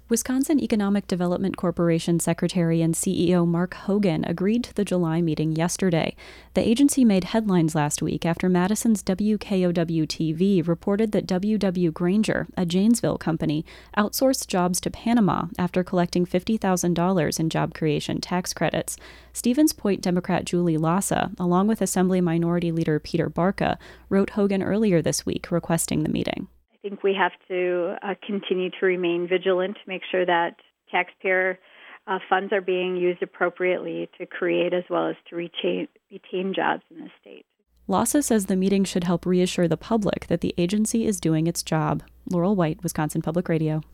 Wisconsin Economic Development Corporation Secretary and CEO Mark Hogan agreed to the July meeting yesterday. The agency made headlines last week after Madison's WKOW-TV reported that W.W. Granger, a Janesville company, outsourced jobs to Panama after collecting $50,000 in job creation tax credits. Stevens Point Democrat Julie Lassa, along with Assembly Minority Leader Peter Barca, wrote Hogan earlier this week requesting the meeting. I think we have to continue to remain vigilant to make sure that taxpayer funds are being used appropriately to create as well as to retain jobs in the state. Lassa says the meeting should help reassure the public that the agency is doing its job. Laurel White, Wisconsin Public Radio.